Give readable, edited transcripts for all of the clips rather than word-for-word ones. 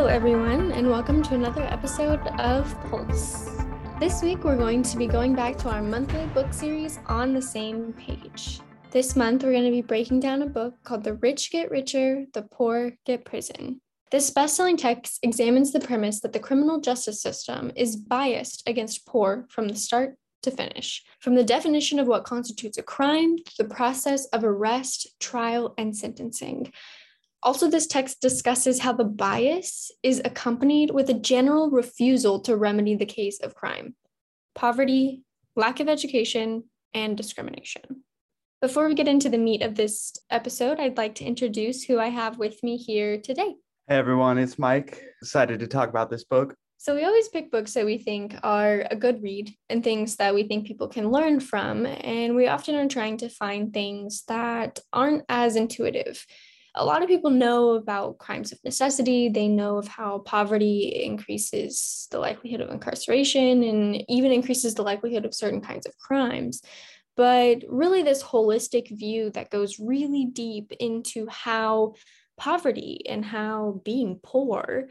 everyone, and welcome to another episode of Pulse. This week, we're going to be going back to our monthly book series On the Same Page. This month, we're going to be breaking down a book called The Rich Get Richer, The Poor Get Prison. This best-selling text examines the premise that the criminal justice system is biased against poor from the start to finish, from the definition of what constitutes a crime to the process of arrest, trial, and sentencing. Also, this text discusses how the bias is accompanied with a general refusal to remedy the case of crime, poverty, lack of education, and discrimination. Before we get into the meat of this episode, I'd like to introduce who I have with me here today. Hey everyone, it's Mike. Excited to talk about this book. So we always pick books that we think are a good read and things that we think people can learn from, and we often are trying to find things that aren't as intuitive. A lot of people know about crimes of necessity. They know of how poverty increases the likelihood of incarceration and even increases the likelihood of certain kinds of crimes. But really, this holistic view that goes really deep into how poverty and how being poor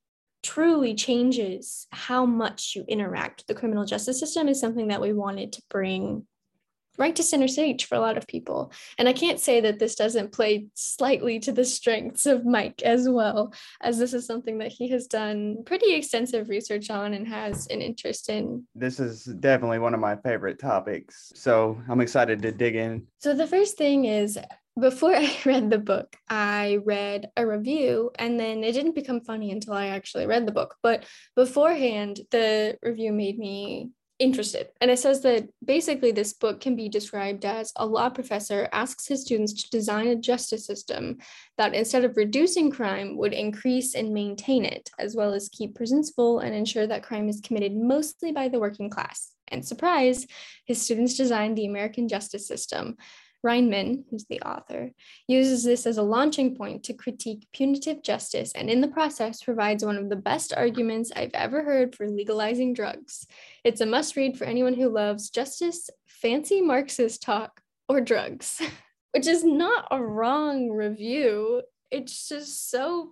truly changes how much you interact with the criminal justice system is something that we wanted to bring right to center stage for a lot of people. And I can't say that this doesn't play slightly to the strengths of Mike as well, as this is something that he has done pretty extensive research on and has an interest in. This is definitely one of my favorite topics, so I'm excited to dig in. So the first thing is, before I read the book, I read a review, and then it didn't become funny until I actually read the book. But beforehand, the review made me interested. And it says that basically this book can be described as a law professor asks his students to design a justice system that instead of reducing crime would increase and maintain it, as well as keep prisons full and ensure that crime is committed mostly by the working class. And surprise, his students designed the American justice system. Reinman, who's the author, uses this as a launching point to critique punitive justice, and in the process provides one of the best arguments I've ever heard for legalizing drugs. It's a must-read for anyone who loves justice, fancy Marxist talk, or drugs, which is not a wrong review. It's just so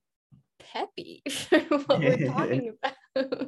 peppy for what we're talking about.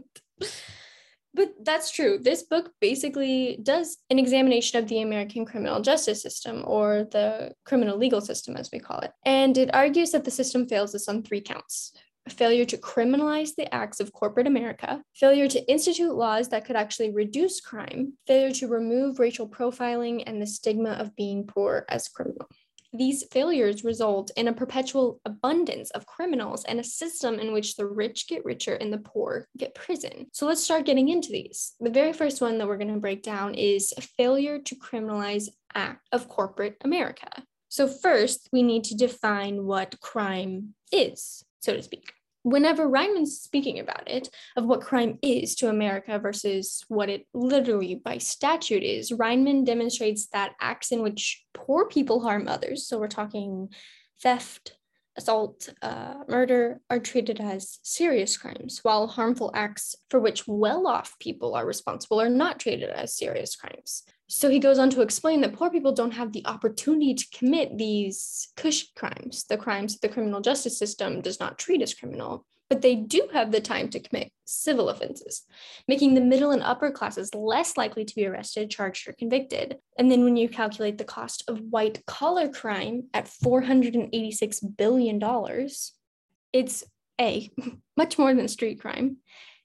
But that's true. This book basically does an examination of the American criminal justice system, or the criminal legal system, as we call it. And it argues that the system fails us on 3 counts: failure to criminalize the acts of corporate America, failure to institute laws that could actually reduce crime, failure to remove racial profiling and the stigma of being poor as criminal. These failures result in a perpetual abundance of criminals and a system in which the rich get richer and the poor get prison. So let's start getting into these. The very first one that we're going to break down is failure to criminalize act of corporate America. So first, we need to define what crime is, so to speak. Whenever Reinman's speaking about it, of what crime is to America versus what it literally by statute is, Reinman demonstrates that acts in which poor people harm others, so we're talking theft, assault, murder, are treated as serious crimes, while harmful acts for which well-off people are responsible are not treated as serious crimes. So he goes on to explain that poor people don't have the opportunity to commit these cushy crimes, the crimes that the criminal justice system does not treat as criminal, but they do have the time to commit civil offenses, making the middle and upper classes less likely to be arrested, charged, or convicted. And then when you calculate the cost of white-collar crime at $486 billion, it's A, much more than street crime,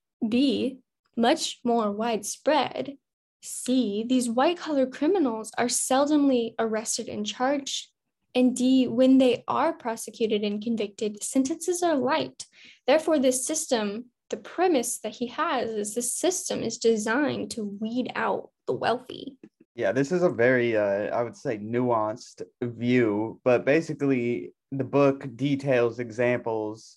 B, much more widespread, C, these white-collar criminals are seldomly arrested and charged, and D, when they are prosecuted and convicted, sentences are light. Therefore, this system, the premise that he has is this system is designed to weed out the wealthy. Yeah, this is a very, I would say, nuanced view, but basically the book details examples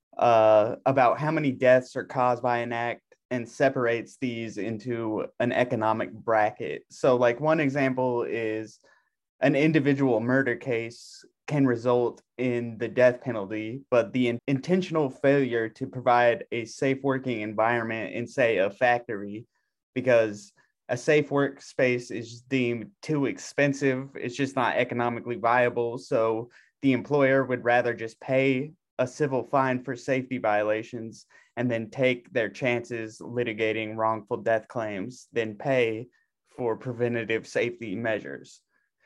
about how many deaths are caused by an act and separates these into an economic bracket. So like one example is an individual murder case can result in the death penalty, but the intentional failure to provide a safe working environment in, say, a factory, because a safe workspace is deemed too expensive, it's just not economically viable. So the employer would rather just pay a civil fine for safety violations and then take their chances litigating wrongful death claims than pay for preventative safety measures.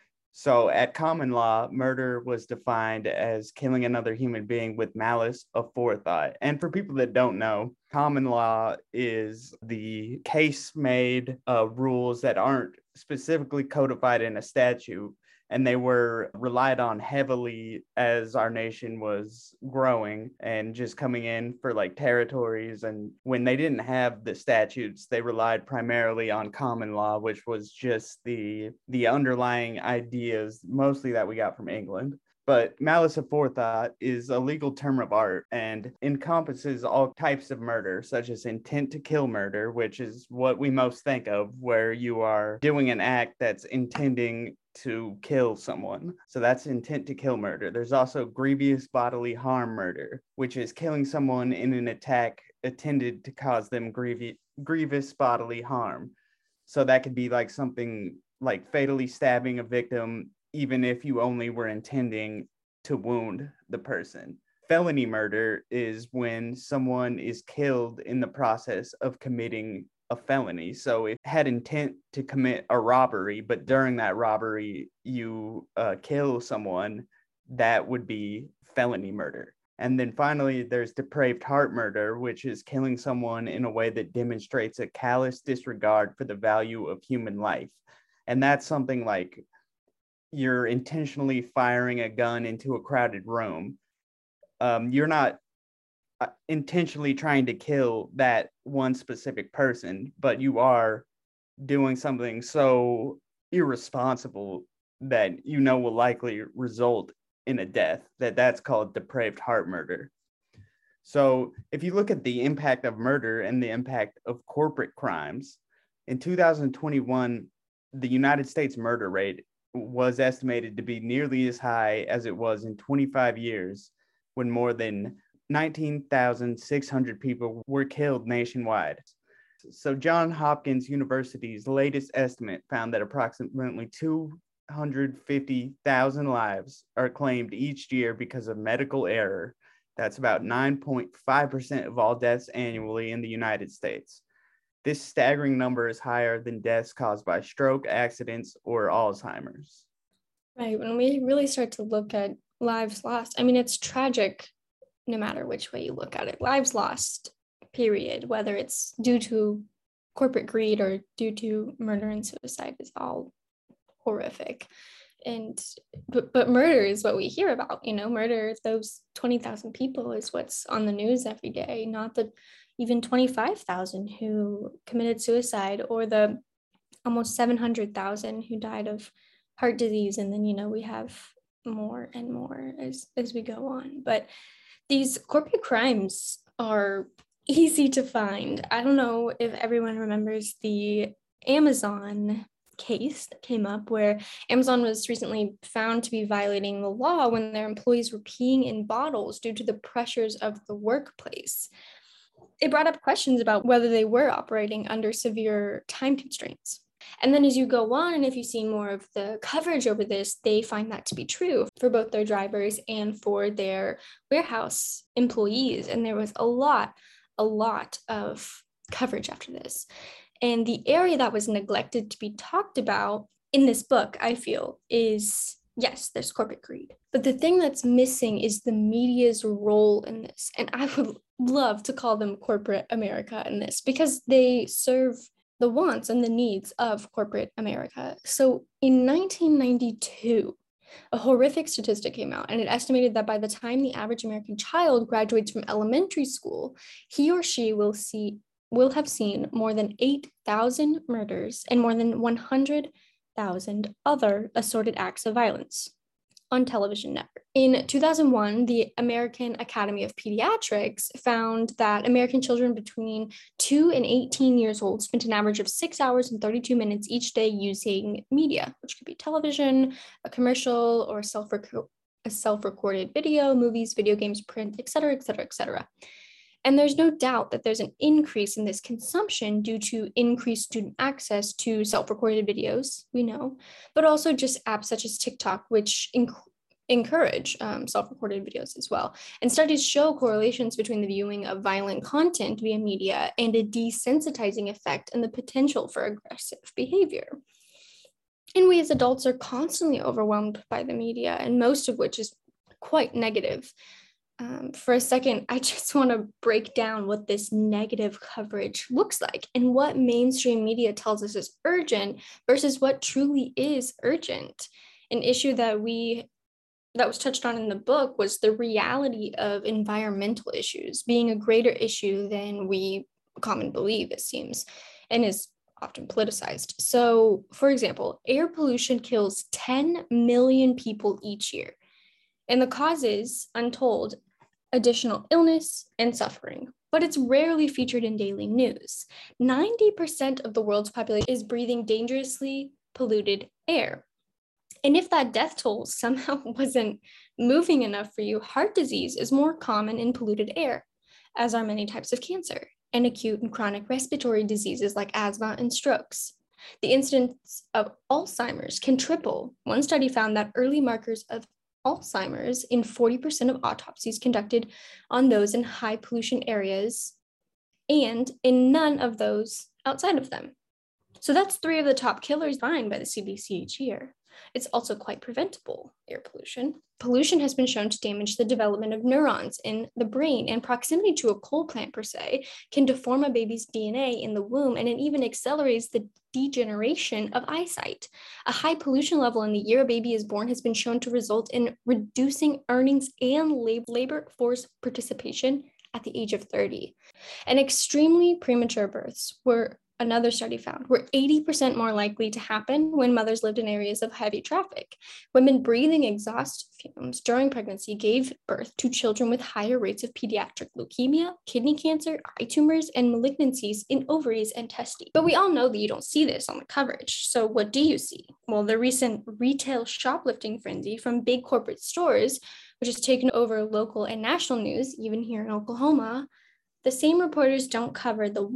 So at common law, murder was defined as killing another human being with malice aforethought. And for people that don't know, common law is the case-made rules that aren't specifically codified in a statute, and they were relied on heavily as our nation was growing and just coming in for like territories. And when they didn't have the statutes, they relied primarily on common law, which was just the underlying ideas mostly that we got from England. But malice aforethought is a legal term of art and encompasses all types of murder, such as intent to kill murder, which is what we most think of, where you are doing an act that's intending to kill someone. So that's intent to kill murder. There's also grievous bodily harm murder, which is killing someone in an attack intended to cause them grievous bodily harm. So that could be like something like fatally stabbing a victim, even if you only were intending to wound the person. Felony murder is when someone is killed in the process of committing a felony. So if had intent to commit a robbery, but during that robbery you kill someone, that would be felony murder. And then finally, there's depraved heart murder, which is killing someone in a way that demonstrates a callous disregard for the value of human life. And that's something like you're intentionally firing a gun into a crowded room. You're not intentionally trying to kill that one specific person, but you are doing something so irresponsible that you know will likely result in a death, that's called depraved heart murder. So if you look at the impact of murder and the impact of corporate crimes, in 2021, the United States murder rate was estimated to be nearly as high as it was in 25 years, when more than 19,600 people were killed nationwide. So Johns Hopkins University's latest estimate found that approximately 250,000 lives are claimed each year because of medical error. That's about 9.5% of all deaths annually in the United States. This staggering number is higher than deaths caused by stroke, accidents, or Alzheimer's. Right. When we really start to look at lives lost, I mean, it's tragic no matter which way you look at it. Lives lost, period, whether it's due to corporate greed or due to murder and suicide, is all horrific. But murder is what we hear about, murder, those 20,000 people is what's on the news every day, not the even 25,000 who committed suicide, or the almost 700,000 who died of heart disease. And then, we have more and more as we go on. But these corporate crimes are easy to find. I don't know if everyone remembers the Amazon case that came up, where Amazon was recently found to be violating the law when their employees were peeing in bottles due to the pressures of the workplace. It brought up questions about whether they were operating under severe time constraints. And then as you go on, and if you see more of the coverage over this, they find that to be true for both their drivers and for their warehouse employees. And there was a lot of coverage after this. And the area that was neglected to be talked about in this book, I feel, is, yes, there's corporate greed. But the thing that's missing is the media's role in this. And I would love to call them corporate America in this, because they serve the wants and the needs of corporate America. So in 1992, a horrific statistic came out, and it estimated that by the time the average American child graduates from elementary school, he or she will have seen more than 8,000 murders and more than 100,000 other assorted acts of violence on television network. In 2001, the American Academy of Pediatrics found that American children between 2 and 18 years old spent an average of 6 hours and 32 minutes each day using media, which could be television, a commercial, or a self-recorded video, movies, video games, print, et cetera, et cetera, et cetera. And there's no doubt that there's an increase in this consumption due to increased student access to self-recorded videos, we know, but also just apps such as TikTok, which encourage self-reported videos as well. And studies show correlations between the viewing of violent content via media and a desensitizing effect and the potential for aggressive behavior. And we as adults are constantly overwhelmed by the media, and most of which is quite negative. For a second, I just want to break down what this negative coverage looks like and what mainstream media tells us is urgent versus what truly is urgent. An issue that was touched on in the book was the reality of environmental issues being a greater issue than we commonly believe, it seems, and is often politicized. So, for example, air pollution kills 10 million people each year, and the causes, untold, additional illness and suffering, but it's rarely featured in daily news. 90% of the world's population is breathing dangerously polluted air. And if that death toll somehow wasn't moving enough for you, heart disease is more common in polluted air, as are many types of cancer and acute and chronic respiratory diseases like asthma and strokes. The incidence of Alzheimer's can triple. One study found that early markers of Alzheimer's in 40% of autopsies conducted on those in high pollution areas and in none of those outside of them. So that's 3 of the top killers defined by the CDC each year. It's also quite preventable, air pollution. Pollution has been shown to damage the development of neurons in the brain, and proximity to a coal plant per se can deform a baby's DNA in the womb, and it even accelerates the degeneration of eyesight. A high pollution level in the year a baby is born has been shown to result in reducing earnings and labor force participation at the age of 30. And extremely premature births another study found were 80% more likely to happen when mothers lived in areas of heavy traffic. Women breathing exhaust fumes during pregnancy gave birth to children with higher rates of pediatric leukemia, kidney cancer, eye tumors, and malignancies in ovaries and testes. But we all know that you don't see this on the coverage. So what do you see? Well, the recent retail shoplifting frenzy from big corporate stores, which has taken over local and national news, even here in Oklahoma, the same reporters don't cover the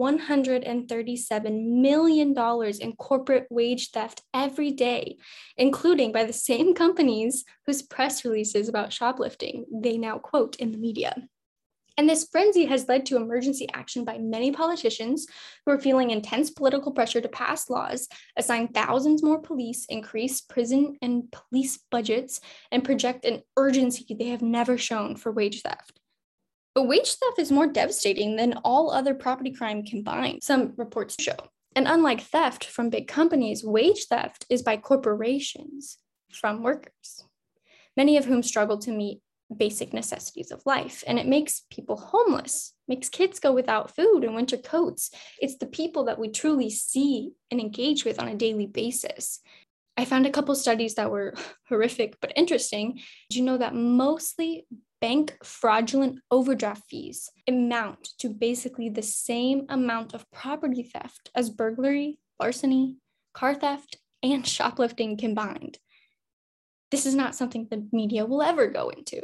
$137 million in corporate wage theft every day, including by the same companies whose press releases about shoplifting they now quote in the media. And this frenzy has led to emergency action by many politicians who are feeling intense political pressure to pass laws, assign thousands more police, increase prison and police budgets, and project an urgency they have never shown for wage theft. But wage theft is more devastating than all other property crime combined, some reports show. And unlike theft from big companies, wage theft is by corporations from workers, many of whom struggle to meet basic necessities of life. And it makes people homeless, makes kids go without food and winter coats. It's the people that we truly see and engage with on a daily basis. I found a couple studies that were horrific but interesting. Did you know that mostly bank fraudulent overdraft fees amount to basically the same amount of property theft as burglary, larceny, car theft, and shoplifting combined? This is not something the media will ever go into.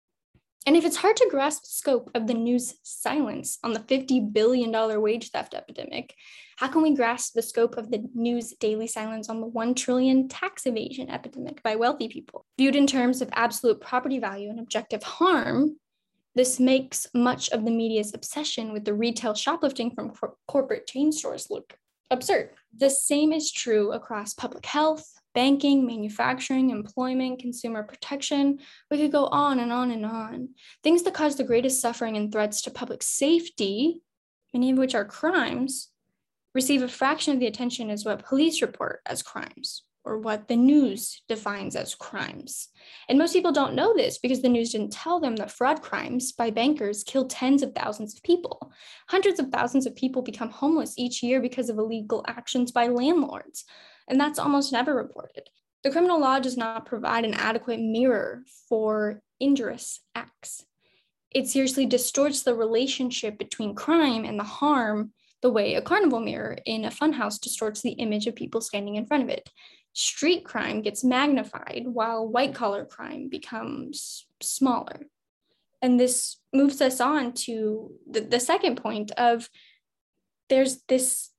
And if it's hard to grasp the scope of the news silence on the $50 billion wage theft epidemic, how can we grasp the scope of the news daily silence on the $1 trillion tax evasion epidemic by wealthy people? Viewed in terms of absolute property value and objective harm, this makes much of the media's obsession with the retail shoplifting from corporate chain stores look absurd. The same is true across public health, banking, manufacturing, employment, consumer protection. We could go on and on and on. Things that cause the greatest suffering and threats to public safety, many of which are crimes, receive a fraction of the attention as what police report as crimes or what the news defines as crimes. And most people don't know this because the news didn't tell them that fraud crimes by bankers kill tens of thousands of people. Hundreds of thousands of people become homeless each year because of illegal actions by landlords, and that's almost never reported. The criminal law does not provide an adequate mirror for injurious acts. It seriously distorts the relationship between crime and the harm the way a carnival mirror in a funhouse distorts the image of people standing in front of it. Street crime gets magnified while white-collar crime becomes smaller. And this moves us on to the second point of there's this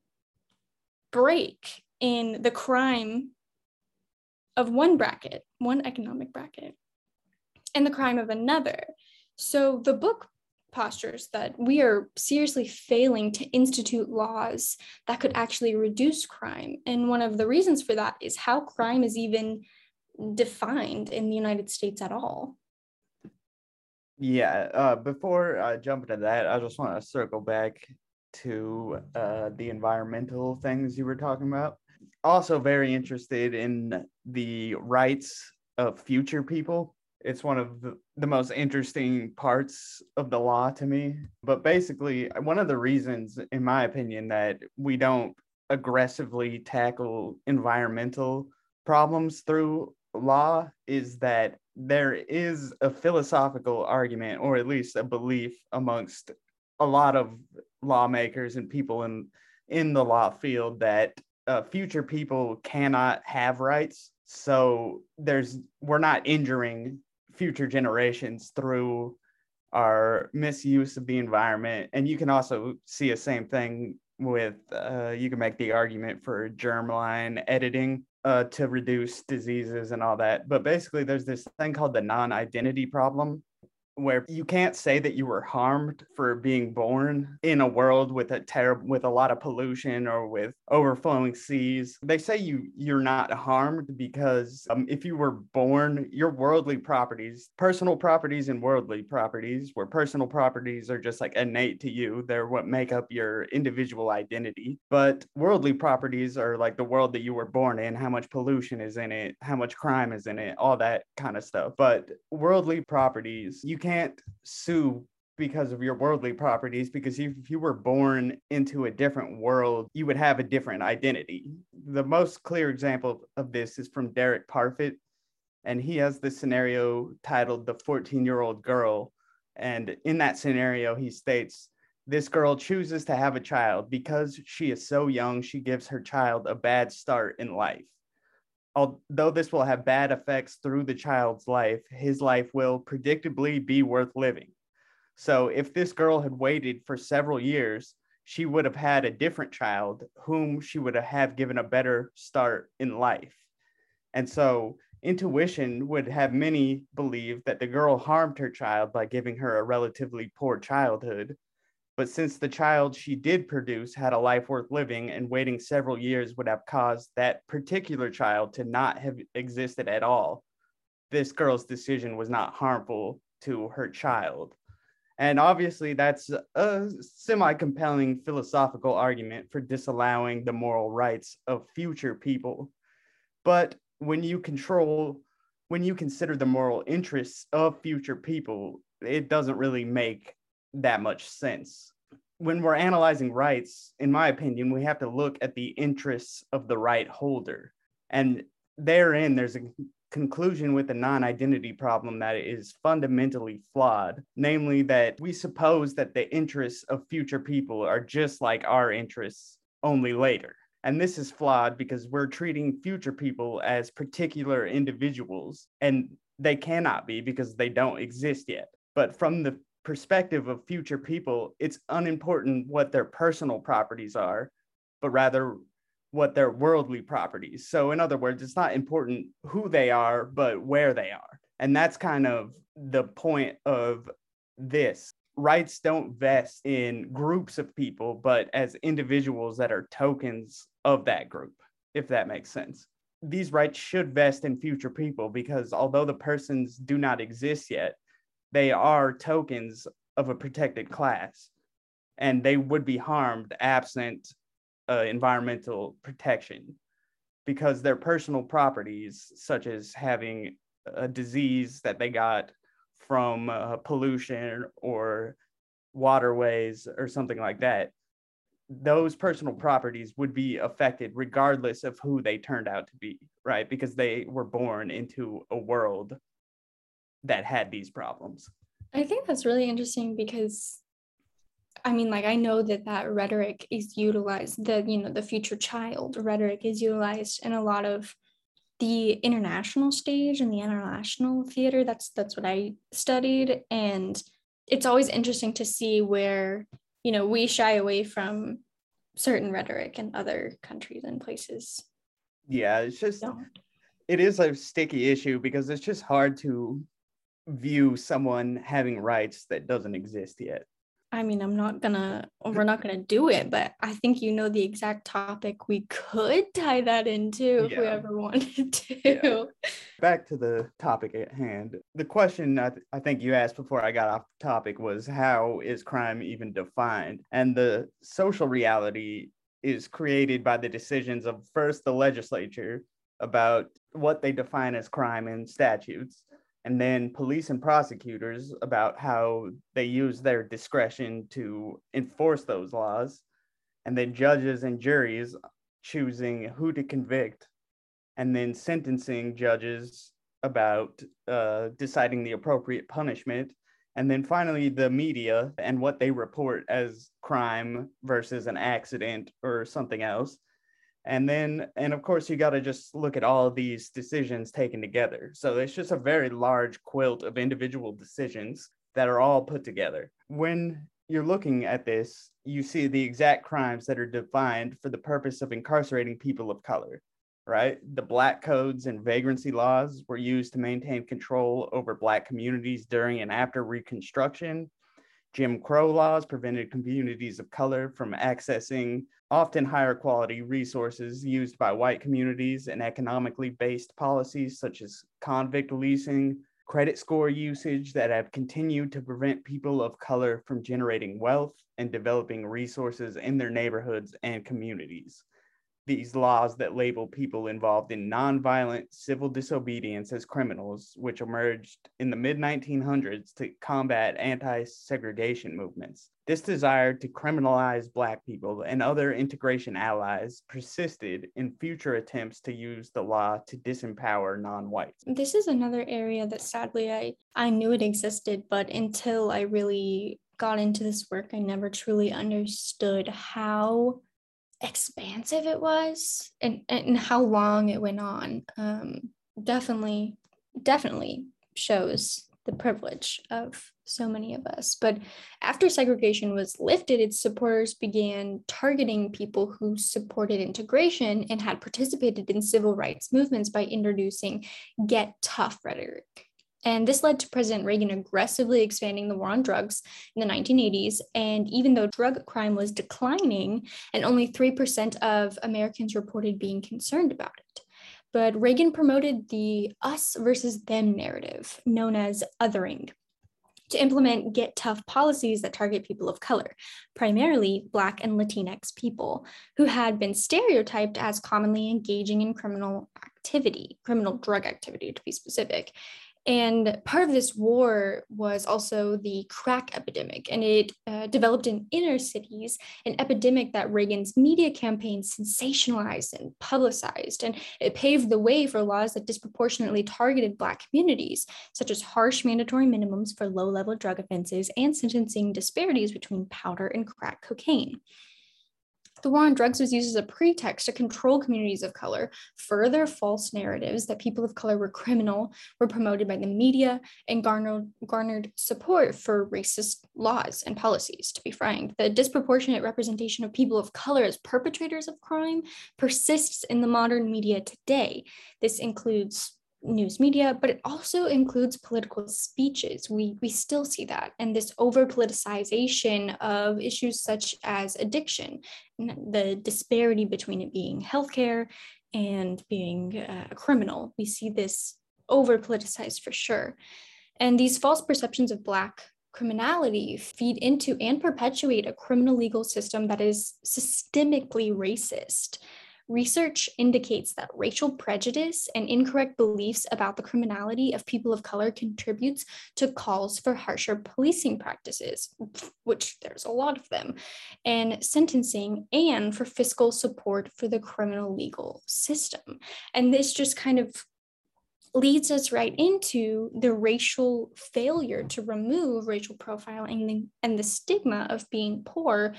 break in the crime of one bracket, one economic bracket, and the crime of another. So the book postures that we are seriously failing to institute laws that could actually reduce crime. And one of the reasons for that is how crime is even defined in the United States at all. Yeah, before I jump into that, I just want to circle back to the environmental things you were talking about. Also, very interested in the rights of future people. It's one of the most interesting parts of the law to me. But basically, one of the reasons, in my opinion, that we don't aggressively tackle environmental problems through law is that there is a philosophical argument, or at least a belief amongst a lot of lawmakers and people in the law field that future people cannot have rights. So we're not injuring future generations through our misuse of the environment. And you can also see a same thing with you can make the argument for germline editing to reduce diseases and all that. But basically, there's this thing called the non-identity problem, where you can't say that you were harmed for being born in a world with a lot of pollution or with overflowing seas. They say you're not harmed because if you were born, your worldly properties, personal properties and worldly properties, where personal properties are just like innate to you, they're what make up your individual identity. But worldly properties are like the world that you were born in, how much pollution is in it, how much crime is in it, all that kind of stuff. But worldly properties, you can't sue because of your worldly properties, because if you were born into a different world, you would have a different identity. The most clear example of this is from Derek Parfit, and he has this scenario titled The 14-Year-Old Girl. And in that scenario, he states, this girl chooses to have a child because she is so young, she gives her child a bad start in life. Although this will have bad effects through the child's life, his life will predictably be worth living. So if this girl had waited for several years, she would have had a different child whom she would have given a better start in life. And so intuition would have many believe that the girl harmed her child by giving her a relatively poor childhood. But since the child she did produce had a life worth living, and waiting several years would have caused that particular child to not have existed at all, this girl's decision was not harmful to her child. And obviously, that's a semi-compelling philosophical argument for disallowing the moral rights of future people. But when you consider the moral interests of future people, it doesn't really make that much sense. When we're analyzing rights, in my opinion, we have to look at the interests of the right holder. And therein, there's a conclusion with the non-identity problem that is fundamentally flawed, namely that we suppose that the interests of future people are just like our interests, only later. And this is flawed because we're treating future people as particular individuals, and they cannot be because they don't exist yet. But from the perspective of future people, it's unimportant what their personal properties are, but rather what their worldly properties. So in other words, it's not important who they are, but where they are. And that's kind of the point of this. Rights don't vest in groups of people, but as individuals that are tokens of that group, if that makes sense. These rights should vest in future people because although the persons do not exist yet, they are tokens of a protected class, and they would be harmed absent environmental protection because their personal properties, such as having a disease that they got from pollution or waterways or something like that, those personal properties would be affected regardless of who they turned out to be, right? Because they were born into a world that had these problems. I think that's really interesting because I mean, like, I know that rhetoric is utilized, the future child rhetoric is utilized in a lot of the international stage and the international theater. That's what I studied. And it's always interesting to see where, we shy away from certain rhetoric in other countries and places. Yeah, it is a sticky issue because it's just hard to view someone having rights that doesn't exist yet? I mean, we're not gonna do it, but I think you know the exact topic we could tie that into if we Yeah. ever wanted to. Yeah. Back to the topic at hand. The question I think you asked before I got off the topic was, how is crime even defined? And the social reality is created by the decisions of first the legislature about what they define as crime in statutes, and then police and prosecutors about how they use their discretion to enforce those laws, and then judges and juries choosing who to convict, and then sentencing judges about deciding the appropriate punishment, and then finally the media and what they report as crime versus an accident or something else. And of course, you got to just look at all of these decisions taken together. So it's just a very large quilt of individual decisions that are all put together. When you're looking at this, you see the exact crimes that are defined for the purpose of incarcerating people of color, right? The Black codes and vagrancy laws were used to maintain control over Black communities during and after Reconstruction. Jim Crow laws prevented communities of color from accessing often higher quality resources used by white communities, and economically based policies such as convict leasing, credit score usage that have continued to prevent people of color from generating wealth and developing resources in their neighborhoods and communities. These laws that label people involved in nonviolent civil disobedience as criminals, which emerged in the mid-1900s to combat anti-segregation movements. This desire to criminalize Black people and other integration allies persisted in future attempts to use the law to disempower non-whites. This is another area that sadly I knew it existed, but until I really got into this work, I never truly understood how expansive it was and how long it went on. Definitely shows the privilege of so many of us. But after segregation was lifted, its supporters began targeting people who supported integration and had participated in civil rights movements by introducing get tough rhetoric. And this led to President Reagan aggressively expanding the war on drugs in the 1980s. And even though drug crime was declining and only 3% of Americans reported being concerned about it, but Reagan promoted the us versus them narrative, known as othering, to implement get tough policies that target people of color, primarily Black and Latinx people, who had been stereotyped as commonly engaging in criminal drug activity to be specific. And part of this war was also the crack epidemic, and it developed in inner cities, an epidemic that Reagan's media campaign sensationalized and publicized, and it paved the way for laws that disproportionately targeted Black communities, such as harsh mandatory minimums for low-level drug offenses and sentencing disparities between powder and crack cocaine. The war on drugs was used as a pretext to control communities of color. Further false narratives that people of color were criminal were promoted by the media and garnered support for racist laws and policies. To be frank, the disproportionate representation of people of color as perpetrators of crime persists in the modern media today. This includes news media, but it also includes political speeches. We still see that, and this over politicization of issues such as addiction, the disparity between it being healthcare and being a criminal. We see this over politicized for sure. And these false perceptions of Black criminality feed into and perpetuate a criminal legal system that is systemically racist. Research indicates that racial prejudice and incorrect beliefs about the criminality of people of color contributes to calls for harsher policing practices, which there's a lot of them, and sentencing, and for fiscal support for the criminal legal system. And this just kind of leads us right into the racial failure to remove racial profiling and the stigma of being poor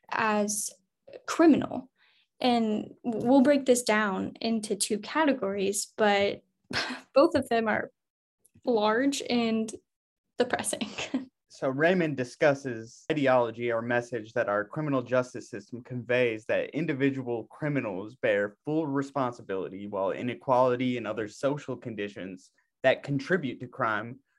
as criminal. And we'll break this down into two categories, but both of them are large and depressing. So Raymond discusses ideology or message that our criminal justice system conveys that individual criminals bear full responsibility, while inequality and other social conditions that contribute to crime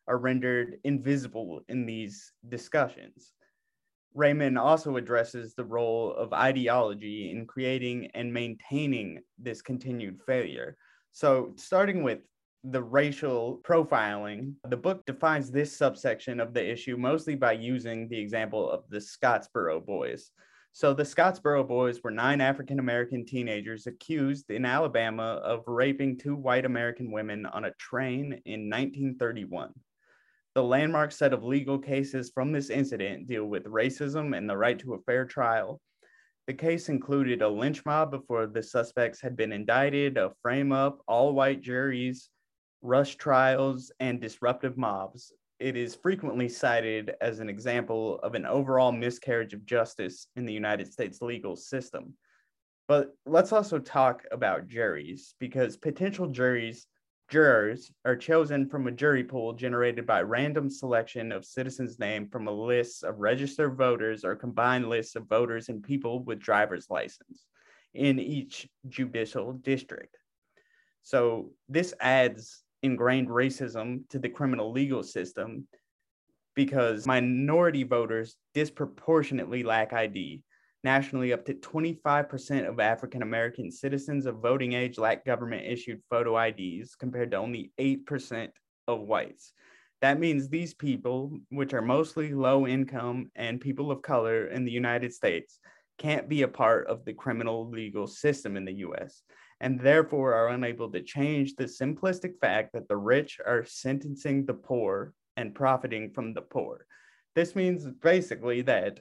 are rendered invisible in these discussions. Raymond also addresses the role of ideology in creating and maintaining this continued failure. So, starting with the racial profiling, the book defines this subsection of the issue mostly by using the example of the Scottsboro Boys. So, the Scottsboro Boys were 9 African American teenagers accused in Alabama of raping 2 white American women on a train in 1931. The landmark set of legal cases from this incident deal with racism and the right to a fair trial. The case included a lynch mob before the suspects had been indicted, a frame-up, all-white juries, rush trials, and disruptive mobs. It is frequently cited as an example of an overall miscarriage of justice in the United States legal system. But let's also talk about juries, because potential jurors are chosen from a jury pool generated by random selection of citizens' names from a list of registered voters or combined lists of voters and people with driver's license in each judicial district. So this adds ingrained racism to the criminal legal system because minority voters disproportionately lack ID. Nationally, up to 25% of African American citizens of voting age lack government-issued photo IDs, compared to only 8% of whites. That means these people, which are mostly low income and people of color in the United States, can't be a part of the criminal legal system in the US, and therefore are unable to change the simplistic fact that the rich are sentencing the poor and profiting from the poor. This means basically that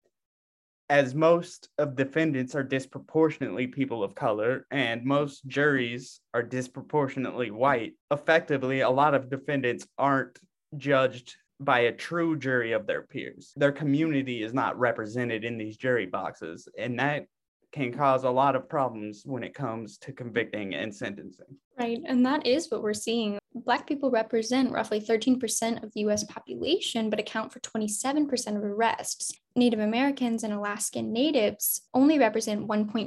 as most of defendants are disproportionately people of color and most juries are disproportionately white, effectively, a lot of defendants aren't judged by a true jury of their peers. Their community is not represented in these jury boxes, and that can cause a lot of problems when it comes to convicting and sentencing. Right, and that is what we're seeing. Black people represent roughly 13% of the US population, but account for 27% of arrests. Native Americans and Alaskan Natives only represent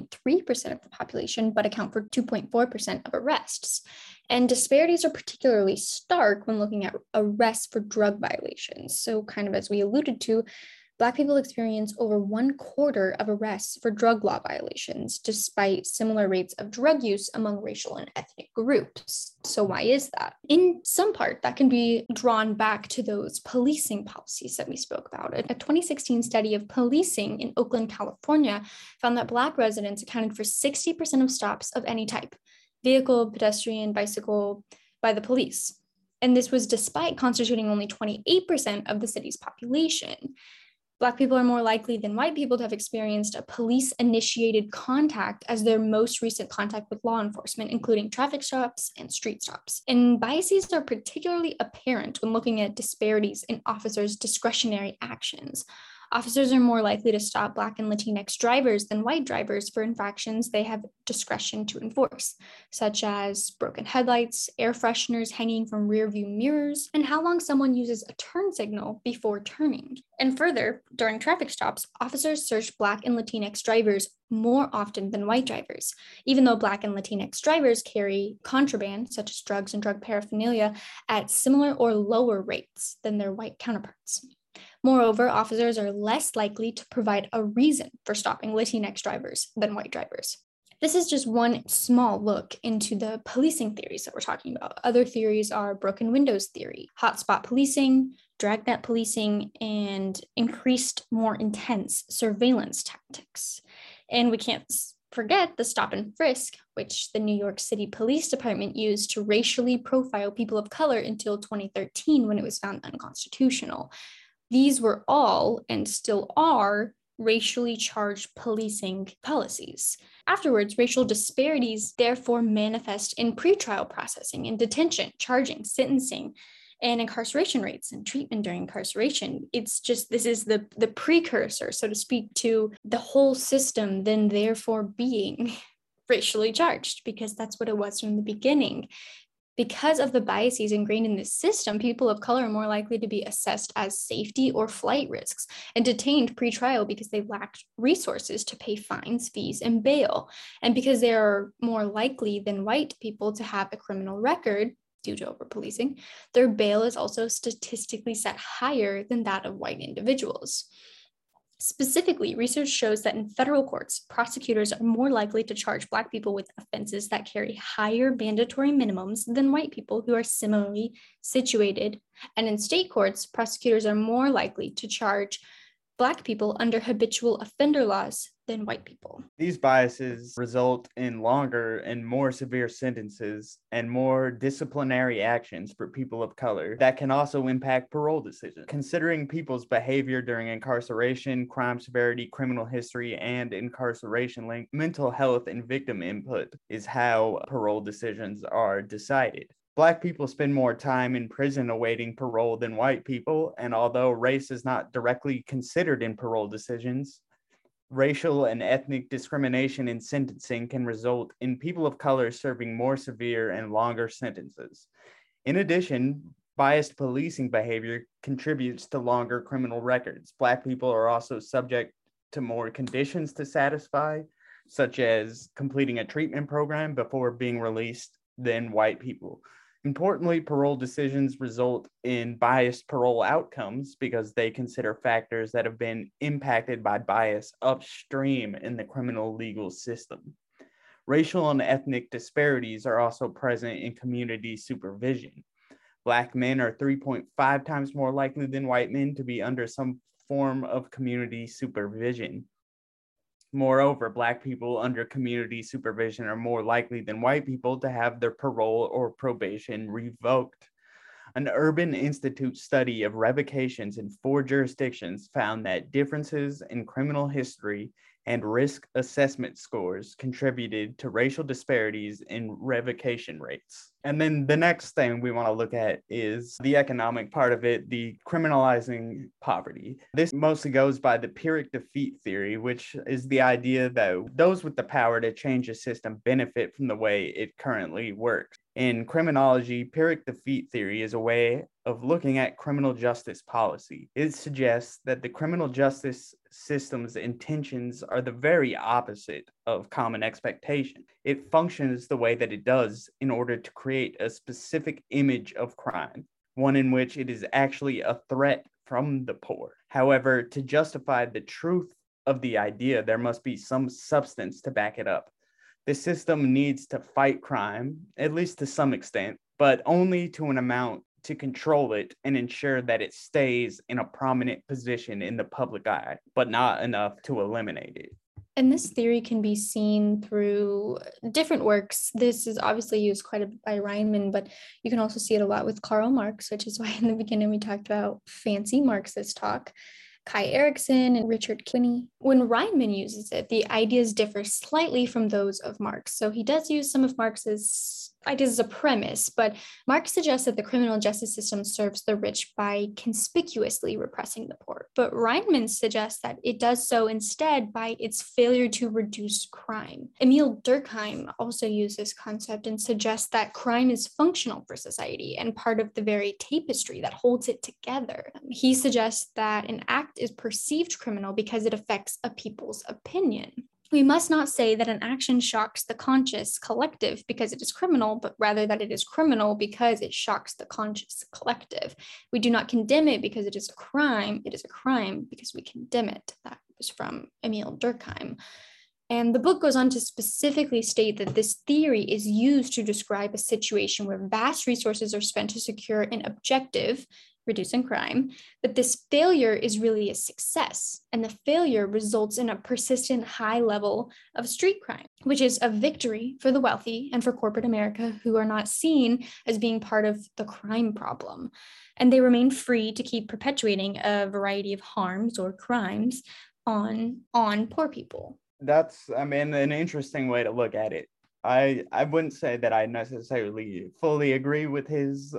1.3% of the population, but account for 2.4% of arrests. And disparities are particularly stark when looking at arrests for drug violations. So kind of as we alluded to, Black people experience over 1/4 of arrests for drug law violations, despite similar rates of drug use among racial and ethnic groups. So why is that? In some part, that can be drawn back to those policing policies that we spoke about. A 2016 study of policing in Oakland, California, found that Black residents accounted for 60% of stops of any type, vehicle, pedestrian, bicycle, by the police. And this was despite constituting only 28% of the city's population. Black people are more likely than white people to have experienced a police-initiated contact as their most recent contact with law enforcement, including traffic stops and street stops. And biases are particularly apparent when looking at disparities in officers' discretionary actions. Officers are more likely to stop Black and Latinx drivers than white drivers for infractions they have discretion to enforce, such as broken headlights, air fresheners hanging from rearview mirrors, and how long someone uses a turn signal before turning. And further, during traffic stops, officers search Black and Latinx drivers more often than white drivers, even though Black and Latinx drivers carry contraband, such as drugs and drug paraphernalia, at similar or lower rates than their white counterparts. Moreover, officers are less likely to provide a reason for stopping Latinx drivers than white drivers. This is just one small look into the policing theories that we're talking about. Other theories are broken windows theory, hotspot policing, dragnet policing, and increased, more intense surveillance tactics. And we can't forget the stop and frisk, which the New York City Police Department used to racially profile people of color until 2013 when it was found unconstitutional. These were all, and still are, racially charged policing policies. Afterwards, racial disparities therefore manifest in pretrial processing and detention, charging, sentencing, and incarceration rates and treatment during incarceration. It's just, this is the precursor, so to speak, to the whole system then therefore being racially charged, because that's what it was from the beginning. Because of the biases ingrained in this system, people of color are more likely to be assessed as safety or flight risks and detained pre-trial because they lacked resources to pay fines, fees, and bail. And because they are more likely than white people to have a criminal record, due to over-policing, their bail is also statistically set higher than that of white individuals. Specifically, research shows that in federal courts, prosecutors are more likely to charge Black people with offenses that carry higher mandatory minimums than white people who are similarly situated. And in state courts, prosecutors are more likely to charge Black people under habitual offender laws than white people. These biases result in longer and more severe sentences and more disciplinary actions for people of color that can also impact parole decisions. Considering people's behavior during incarceration, crime severity, criminal history, and incarceration length, mental health and victim input is how parole decisions are decided. Black people spend more time in prison awaiting parole than white people, and although race is not directly considered in parole decisions, racial and ethnic discrimination in sentencing can result in people of color serving more severe and longer sentences. In addition, biased policing behavior contributes to longer criminal records. Black people are also subject to more conditions to satisfy, such as completing a treatment program before being released, than white people. Importantly, parole decisions result in biased parole outcomes because they consider factors that have been impacted by bias upstream in the criminal legal system. Racial and ethnic disparities are also present in community supervision. Black men are 3.5 times more likely than white men to be under some form of community supervision. Moreover, Black people under community supervision are more likely than white people to have their parole or probation revoked. An Urban Institute study of revocations in 4 jurisdictions found that differences in criminal history and risk assessment scores contributed to racial disparities in revocation rates. And then the next thing we want to look at is the economic part of it, the criminalizing poverty. This mostly goes by the Pyrrhic defeat theory, which is the idea that those with the power to change a system benefit from the way it currently works. In criminology, Pyrrhic defeat theory is a way of looking at criminal justice policy. It suggests that the criminal justice system's intentions are the very opposite of common expectation. It functions the way that it does in order to create a specific image of crime, one in which it is actually a threat from the poor. However, to justify the truth of the idea, there must be some substance to back it up. The system needs to fight crime, at least to some extent, but only to an amount to control it and ensure that it stays in a prominent position in the public eye, but not enough to eliminate it. And this theory can be seen through different works. This is obviously used quite a bit by Reinman, but you can also see it a lot with Karl Marx, which is why in the beginning we talked about fancy Marxist talk. Kai Erikson and Richard Quinney. When Reinman uses it, the ideas differ slightly from those of Marx. So he does use some of Marx's ideas as a premise, but Marx suggests that the criminal justice system serves the rich by conspicuously repressing the poor. But Reinman suggests that it does so instead by its failure to reduce crime. Emile Durkheim also uses this concept and suggests that crime is functional for society and part of the very tapestry that holds it together. He suggests that an act is perceived criminal because it affects a people's opinion. We must not say that an action shocks the conscious collective because it is criminal, but rather that it is criminal because it shocks the conscious collective. We do not condemn it because it is a crime. It is a crime because we condemn it. That was from Emile Durkheim. And the book goes on to specifically state that this theory is used to describe a situation where vast resources are spent to secure an objective, reducing crime, but this failure is really a success. And the failure results in a persistent high level of street crime, which is a victory for the wealthy and for corporate America, who are not seen as being part of the crime problem. And they remain free to keep perpetuating a variety of harms or crimes on poor people. That's, an interesting way to look at it. I wouldn't say that I necessarily fully agree with his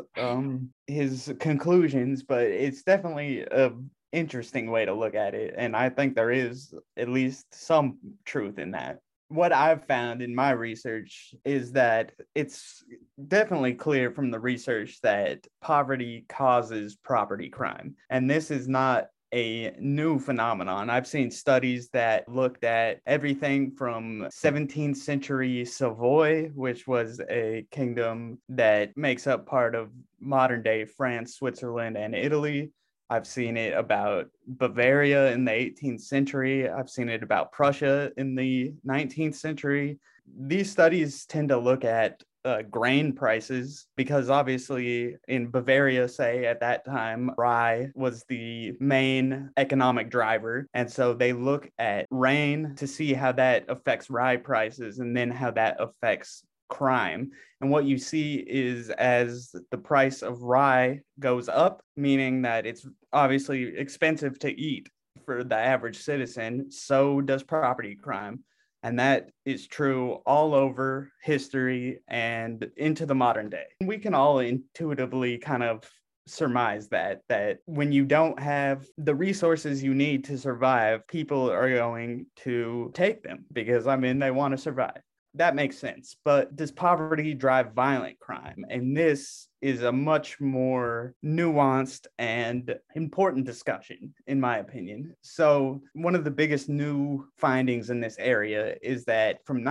conclusions, but it's definitely an interesting way to look at it. And I think there is at least some truth in that. What I've found in my research is that it's definitely clear from the research that poverty causes property crime. And this is not a new phenomenon. I've seen studies that looked at everything from 17th century Savoy, which was a kingdom that makes up part of modern day France, Switzerland, and Italy. I've seen it about Bavaria in the 18th century. I've seen it about Prussia in the 19th century. These studies tend to look at grain prices because obviously in Bavaria, say at that time, rye was the main economic driver. And so they look at rain to see how that affects rye prices and then how that affects crime. And what you see is as the price of rye goes up, meaning that it's obviously expensive to eat for the average citizen, so does property crime. And that is true all over history and into the modern day. We can all intuitively kind of surmise that when you don't have the resources you need to survive, people are going to take them because, I mean, they want to survive. That makes sense. But does poverty drive violent crime? And this is a much more nuanced and important discussion, in my opinion. So, one of the biggest new findings in this area is that from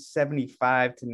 1975 to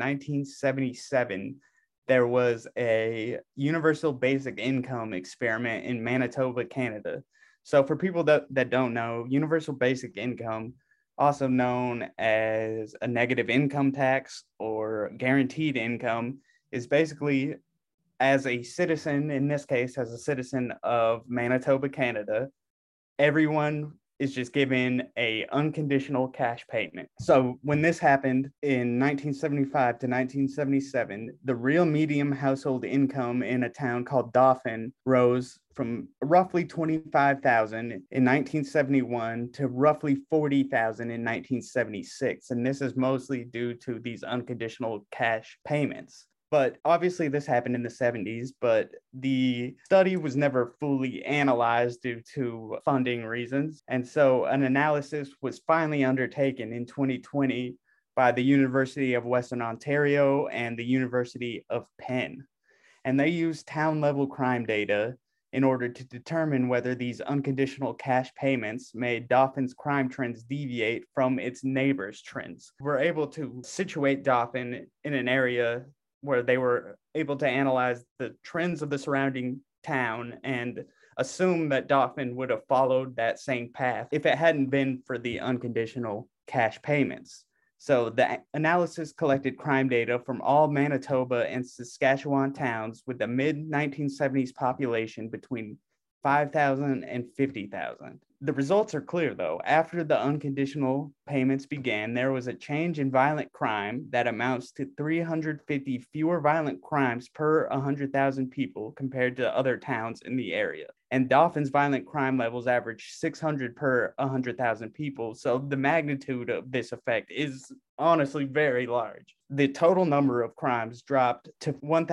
1977, there was a universal basic income experiment in Manitoba, Canada. So, for people that don't know, universal basic income, also known as a negative income tax or guaranteed income, is basically as a citizen, in this case, as a citizen of Manitoba, Canada, everyone is just given a unconditional cash payment. So when this happened in 1975 to 1977, the real median household income in a town called Dauphin rose from roughly 25,000 in 1971 to roughly 40,000 in 1976. And this is mostly due to these unconditional cash payments. But obviously this happened in the 70s, but the study was never fully analyzed due to funding reasons. And so an analysis was finally undertaken in 2020 by the University of Western Ontario and the University of Penn. And they used town level crime data in order to determine whether these unconditional cash payments made Dauphin's crime trends deviate from its neighbors' trends. We're able to situate Dauphin in an area where they were able to analyze the trends of the surrounding town and assume that Dauphin would have followed that same path if it hadn't been for the unconditional cash payments. So the analysis collected crime data from all Manitoba and Saskatchewan towns with a mid-1970s population between 5,000 and 50,000. The results are clear, though. After the unconditional payments began, there was a change in violent crime that amounts to 350 fewer violent crimes per 100,000 people compared to other towns in the area. And Dauphin's violent crime levels average 600 per 100,000 people. So the magnitude of this effect is honestly very large. The total number of crimes dropped to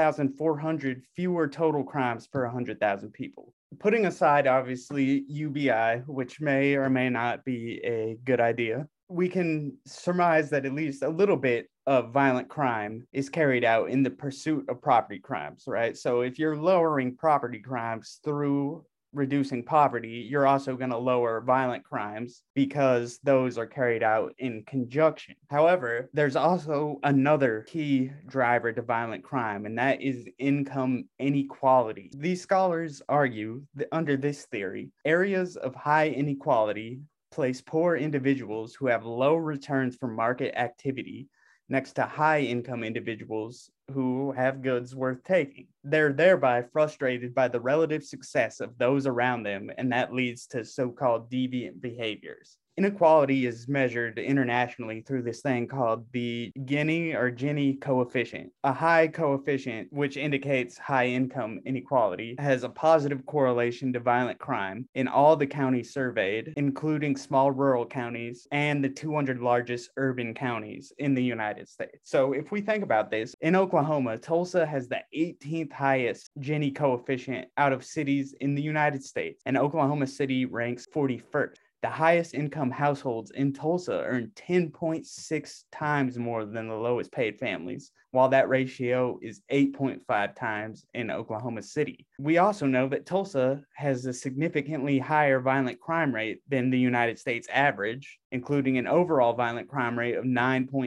1,400 fewer total crimes per 100,000 people. Putting aside, obviously, UBI, which may or may not be a good idea, we can surmise that at least a little bit of violent crime is carried out in the pursuit of property crimes, right? So if you're lowering property crimes through reducing poverty, you're also going to lower violent crimes because those are carried out in conjunction. However, there's also another key driver to violent crime, and that is income inequality. These scholars argue that under this theory, areas of high inequality place poor individuals who have low returns from market activity next to high income individuals who have goods worth taking. They're thereby frustrated by the relative success of those around them, and that leads to so-called deviant behaviors. Inequality is measured internationally through this thing called the Gini coefficient. A high coefficient, which indicates high income inequality, has a positive correlation to violent crime in all the counties surveyed, including small rural counties and the 200 largest urban counties in the United States. So if we think about this, in Oklahoma, Tulsa has the 18th highest Gini coefficient out of cities in the United States, and Oklahoma City ranks 41st. The highest income households in Tulsa earn 10.6 times more than the lowest paid families, while that ratio is 8.5 times in Oklahoma City. We also know that Tulsa has a significantly higher violent crime rate than the United States average, including an overall violent crime rate of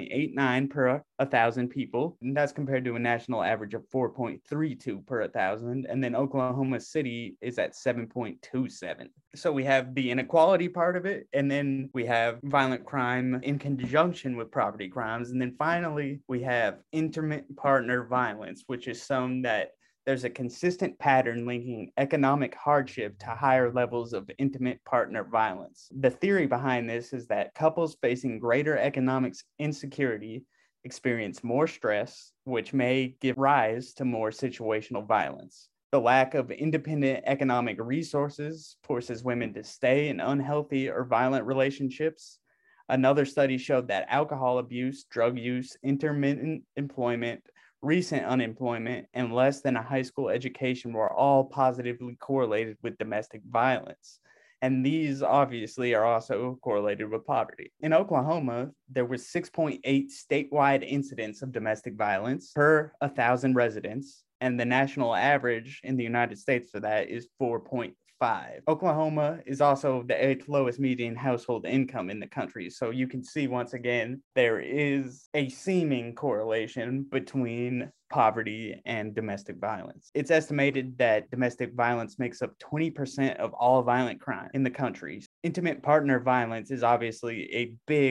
9.89 per 1,000 people. And that's compared to a national average of 4.32 per 1,000. And then Oklahoma City is at 7.27. So we have the inequality part of it, and then we have violent crime in conjunction with property crimes. And then finally, we have intimate partner violence, which is shown that there's a consistent pattern linking economic hardship to higher levels of intimate partner violence. The theory behind this is that couples facing greater economic insecurity experience more stress, which may give rise to more situational violence. The lack of independent economic resources forces women to stay in unhealthy or violent relationships. Another study showed that alcohol abuse, drug use, intermittent employment, recent unemployment, and less than a high school education were all positively correlated with domestic violence. And these obviously are also correlated with poverty. In Oklahoma, there was 6.8 statewide incidents of domestic violence per 1,000 residents, and the national average in the United States for that is 4.5. Oklahoma is also the 8th lowest median household income in the country. So you can see once again, there is a seeming correlation between poverty and domestic violence. It's estimated that domestic violence makes up 20% of all violent crime in the country. Intimate partner violence is obviously a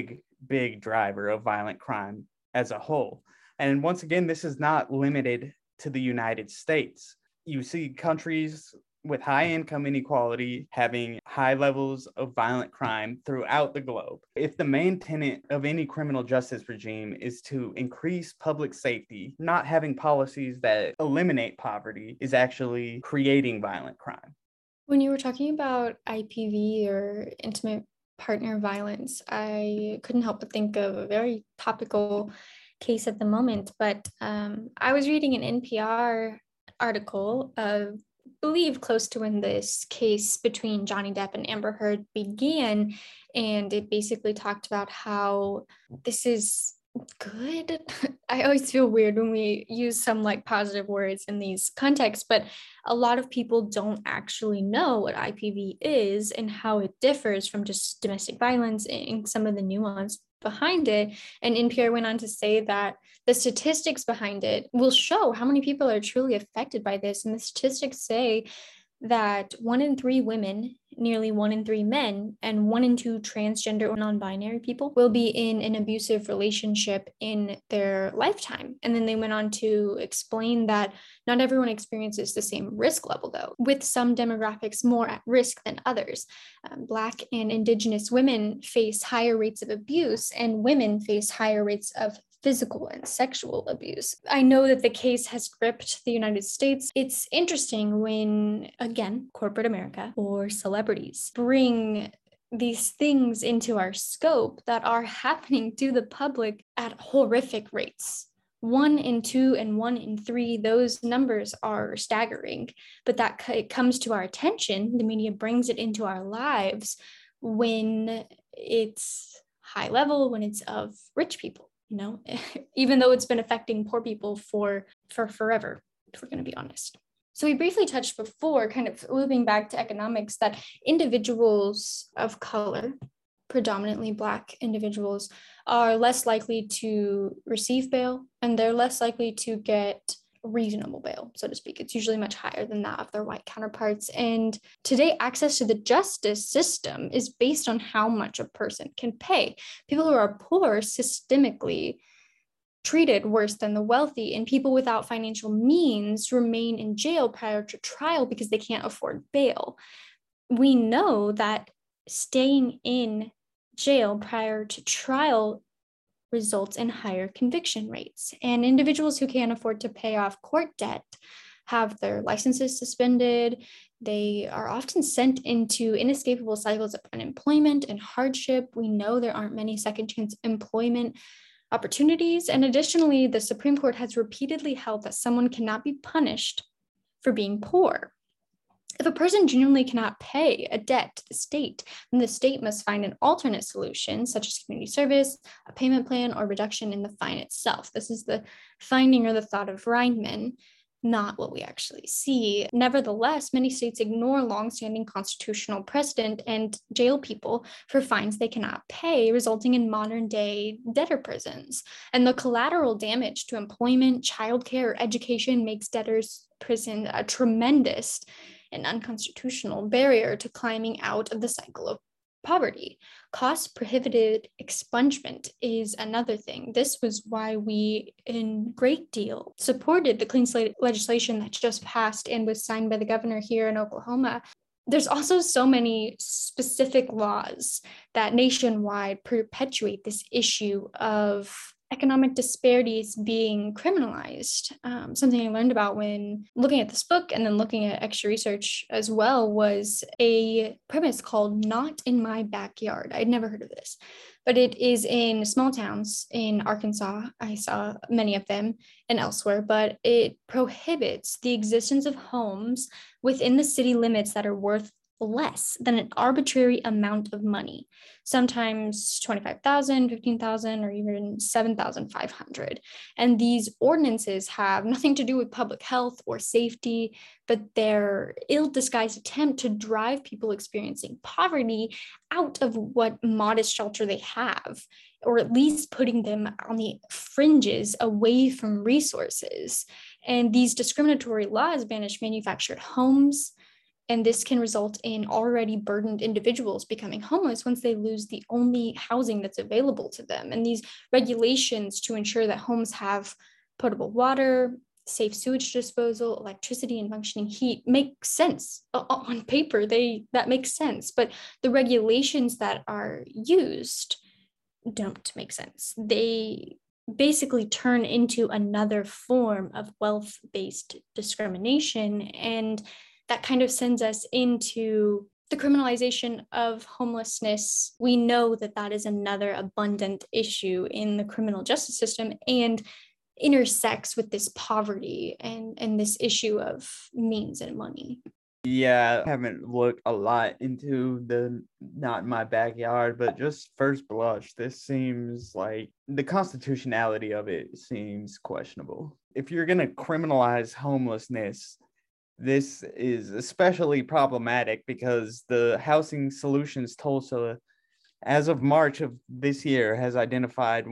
big driver of violent crime as a whole. And once again, this is not limited to the United States. You see countries with high income inequality having high levels of violent crime throughout the globe. If the main tenet of any criminal justice regime is to increase public safety, not having policies that eliminate poverty is actually creating violent crime. When you were talking about IPV or intimate partner violence, I couldn't help but think of a very topical case at the moment, but I was reading an NPR article of believe close to when this case between Johnny Depp and Amber Heard began, and it basically talked about how this is good. I always feel weird when we use some like positive words in these contexts, but a lot of people don't actually know what IPV is and how it differs from just domestic violence and some of the nuance behind it. And NPR went on to say that the statistics behind it will show how many people are truly affected by this. And the statistics say that 1 in 3 women, nearly 1 in 3 men, and 1 in 2 transgender or non-binary people will be in an abusive relationship in their lifetime. And then they went on to explain that not everyone experiences the same risk level, though, with some demographics more at risk than others. Black and Indigenous women face higher rates of abuse, and women face higher rates of physical and sexual abuse. I know that the case has gripped the United States. It's interesting when, again, corporate America or celebrities bring these things into our scope that are happening to the public at horrific rates. 1 in 2 and 1 in 3, those numbers are staggering, but that it comes to our attention. The media brings it into our lives when it's high level, when it's of rich people. You know, even though it's been affecting poor people for forever, if we're going to be honest. So we briefly touched before, kind of looping back to economics, that individuals of color, predominantly Black individuals, are less likely to receive bail, and they're less likely to get reasonable bail, so to speak. It's usually much higher than that of their white counterparts. And today, access to the justice system is based on how much a person can pay. People who are poor systemically treated worse than the wealthy, and people without financial means remain in jail prior to trial because they can't afford bail. We know that staying in jail prior to trial results in higher conviction rates. And individuals who can't afford to pay off court debt have their licenses suspended. They are often sent into inescapable cycles of unemployment and hardship. We know there aren't many second chance employment opportunities. And additionally, the Supreme Court has repeatedly held that someone cannot be punished for being poor. If a person genuinely cannot pay a debt to the state, then the state must find an alternate solution, such as community service, a payment plan, or reduction in the fine itself. This is the finding or the thought of Rindman, not what we actually see. Nevertheless, many states ignore longstanding constitutional precedent and jail people for fines they cannot pay, resulting in modern-day debtor prisons. And the collateral damage to employment, childcare, or education makes debtors' prison a tremendous an unconstitutional barrier to climbing out of the cycle of poverty. Cost prohibited expungement is another thing. This was why we, in great deal, supported the clean slate legislation that just passed and was signed by the governor here in Oklahoma. There's also so many specific laws that nationwide perpetuate this issue of economic disparities being criminalized. Something I learned about when looking at this book and then looking at extra research as well was a premise called Not in My Backyard. I'd never heard of this, but it is in small towns in Arkansas. I saw many of them and elsewhere, but it prohibits the existence of homes within the city limits that are worth less than an arbitrary amount of money, sometimes 25,000, 15,000, or even 7,500. And these ordinances have nothing to do with public health or safety, but they're ill-disguised attempt to drive people experiencing poverty out of what modest shelter they have, or at least putting them on the fringes away from resources. And these discriminatory laws banish manufactured homes, and this can result in already burdened individuals becoming homeless once they lose the only housing that's available to them. And these regulations to ensure that homes have potable water, safe sewage disposal, electricity, and functioning heat make sense. On paper, that makes sense. But the regulations that are used don't make sense. They basically turn into another form of wealth-based discrimination, and that kind of sends us into the criminalization of homelessness. We know that that is another abundant issue in the criminal justice system and intersects with this poverty and this issue of means and money. Yeah, I haven't looked a lot into the Not in My Backyard, but just first blush, this seems like the constitutionality of it seems questionable. If you're going to criminalize homelessness, this is especially problematic because the Housing Solutions Tulsa, as of March of this year, has identified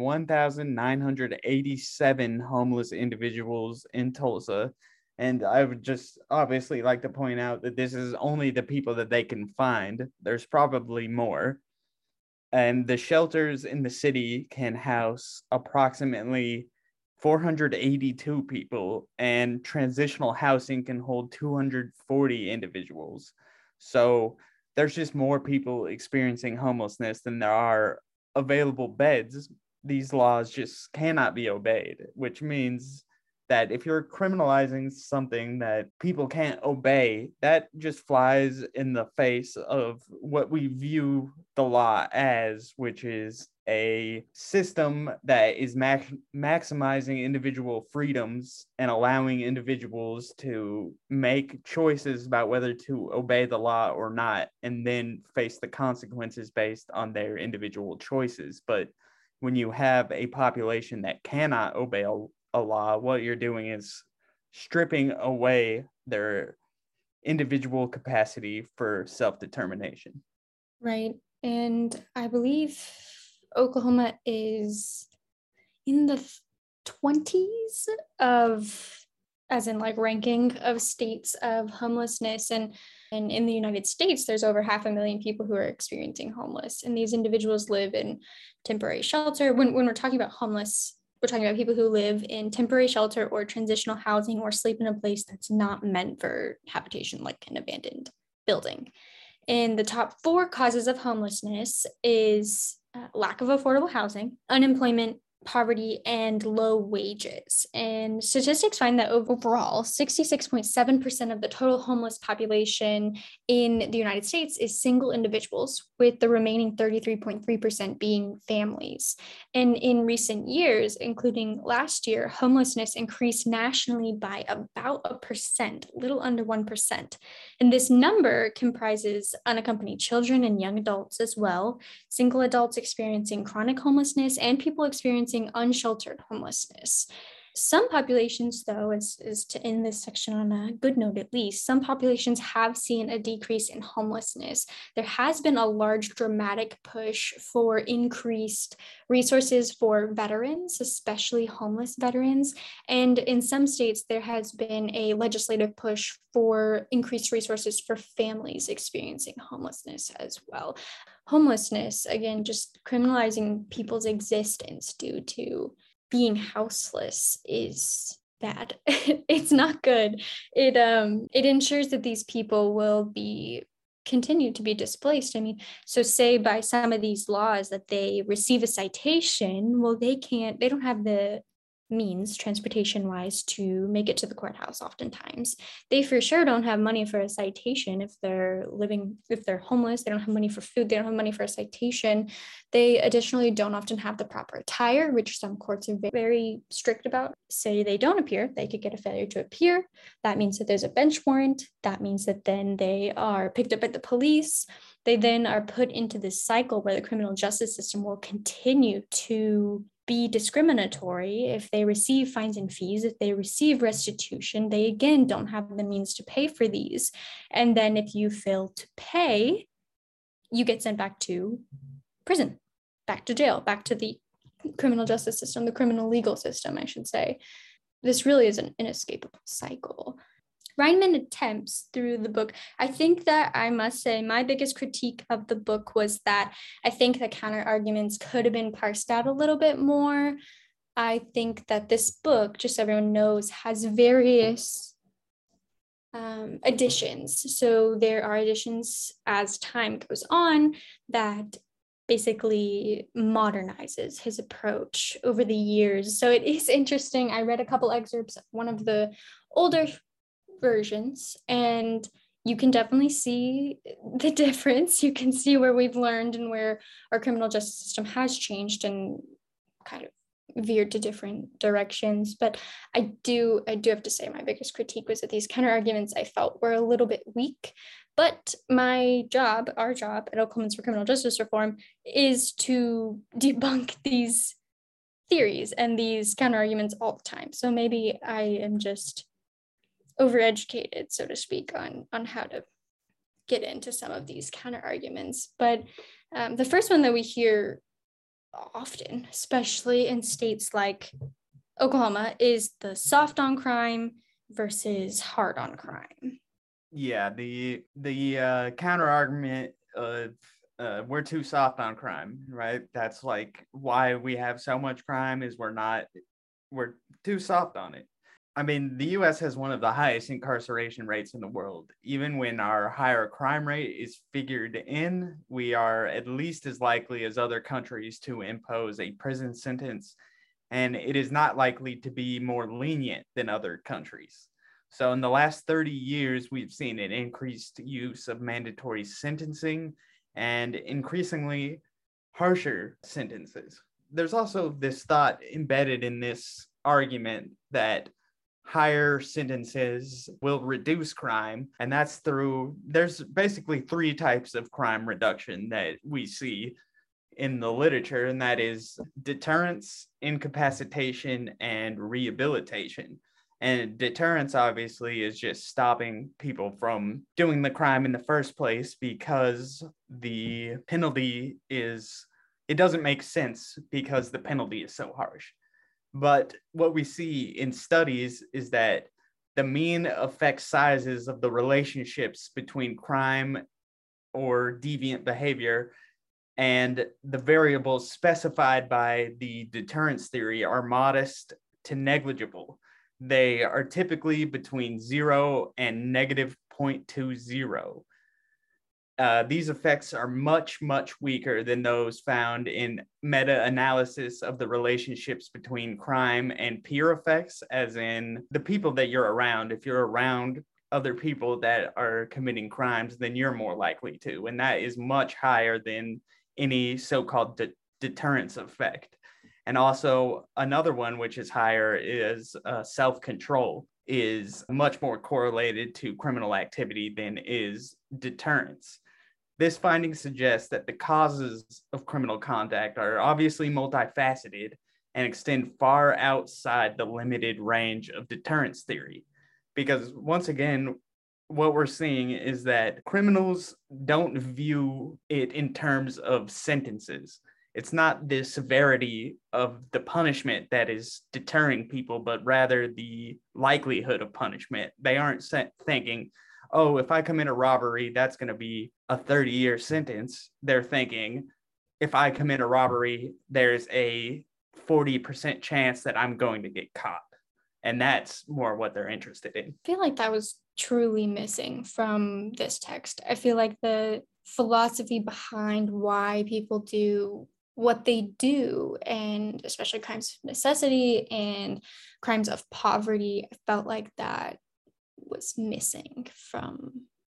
1,987 homeless individuals in Tulsa. And I would just obviously like to point out that this is only the people that they can find. There's probably more. And the shelters in the city can house approximately 482 people, and transitional housing can hold 240 individuals. So there's just more people experiencing homelessness than there are available beds. These laws just cannot be obeyed, which means that if you're criminalizing something that people can't obey, that just flies in the face of what we view the law as, which is a system that is maximizing individual freedoms and allowing individuals to make choices about whether to obey the law or not, and then face the consequences based on their individual choices. But when you have a population that cannot obey a law, what you're doing is stripping away their individual capacity for self-determination. Right. And I believe Oklahoma is in the 20s of, as in like ranking of states of homelessness. And in the United States, there's over 500,000 people who are experiencing homeless. And these individuals live in temporary shelter. When we're talking about homeless, we're talking about people who live in temporary shelter or transitional housing or sleep in a place that's not meant for habitation, like an abandoned building. And the top 4 causes of homelessness is lack of affordable housing, unemployment, poverty and low wages. And statistics find that overall, 66.7% of the total homeless population in the United States is single individuals, with the remaining 33.3% being families. And in recent years, including last year, homelessness increased nationally by about a percent, a little under 1%. And this number comprises unaccompanied children and young adults as well, single adults experiencing chronic homelessness, and people experiencing unsheltered homelessness. Some populations, though, is to end this section on a good note at least, some populations have seen a decrease in homelessness. There has been a large dramatic push for increased resources for veterans, especially homeless veterans. And in some states, there has been a legislative push for increased resources for families experiencing homelessness as well. Homelessness, again, just criminalizing people's existence due to being houseless is bad. It's not good. It ensures that these people will be continue to be displaced. I mean, so say by some of these laws that they receive a citation, well, they don't have the means transportation wise to make it to the courthouse. Oftentimes they for sure don't have money for a citation. If they're homeless, they don't have money for food, they don't have money for a citation. They additionally don't often have the proper attire, which some courts are very strict about. Say they don't appear, they could get a failure to appear. That means that there's a bench warrant. That means that then they are picked up by the police. They then are put into this cycle where the criminal justice system will continue to be discriminatory. If they receive fines and fees, if they receive restitution, they again don't have the means to pay for these. And then if you fail to pay, you get sent back to prison, back to jail, back to the criminal justice system, the criminal legal system, I should say. This really is an inescapable cycle. Reinman attempts through the book. I think that I must say my biggest critique of the book was that I think the counter arguments could have been parsed out a little bit more. I think that this book, just so everyone knows, has various additions. So there are additions as time goes on that basically modernizes his approach over the years. So it is interesting. I read a couple excerpts, one of the older versions, and you can definitely see the difference. You can see where we've learned and where our criminal justice system has changed and kind of veered to different directions. But I do have to say my biggest critique was that these counter arguments I felt were a little bit weak. But my job, our job at Oklahomans for Criminal Justice Reform, is to debunk these theories and these counter arguments all the time. So maybe I am just overeducated, so to speak, on how to get into some of these counter arguments. But the first one that we hear often, especially in states like Oklahoma, is the soft on crime versus hard on crime. Yeah, the counter argument of we're too soft on crime, right? That's like why we have so much crime is we're too soft on it. I mean, the U.S. has one of the highest incarceration rates in the world. Even when our higher crime rate is figured in, we are at least as likely as other countries to impose a prison sentence, and it is not likely to be more lenient than other countries. So in the last 30 years, we've seen an increased use of mandatory sentencing and increasingly harsher sentences. There's also this thought embedded in this argument that higher sentences will reduce crime. And there's basically three types of crime reduction that we see in the literature, and that is deterrence, incapacitation, and rehabilitation. And deterrence obviously is just stopping people from doing the crime in the first place because the penalty it doesn't make sense because the penalty is so harsh. But what we see in studies is that the mean effect sizes of the relationships between crime or deviant behavior and the variables specified by the deterrence theory are modest to negligible. They are typically between 0 and negative 0.20. These effects are much, much weaker than those found in meta-analysis of the relationships between crime and peer effects, as in the people that you're around. If you're around other people that are committing crimes, then you're more likely to. And that is much higher than any so-called deterrence effect. And also another one, which is higher, is self-control, is much more correlated to criminal activity than is deterrence. This finding suggests that the causes of criminal conduct are obviously multifaceted and extend far outside the limited range of deterrence theory. Because once again, what we're seeing is that criminals don't view it in terms of sentences. It's not the severity of the punishment that is deterring people, but rather the likelihood of punishment. They aren't thinking, oh, if I commit a robbery, that's going to be a 30-year sentence. They're thinking, if I commit a robbery, there's a 40% chance that I'm going to get caught. And that's more what they're interested in. I feel like that was truly missing from this text. I feel like the philosophy behind why people do what they do, and especially crimes of necessity and crimes of poverty, I felt like that was missing from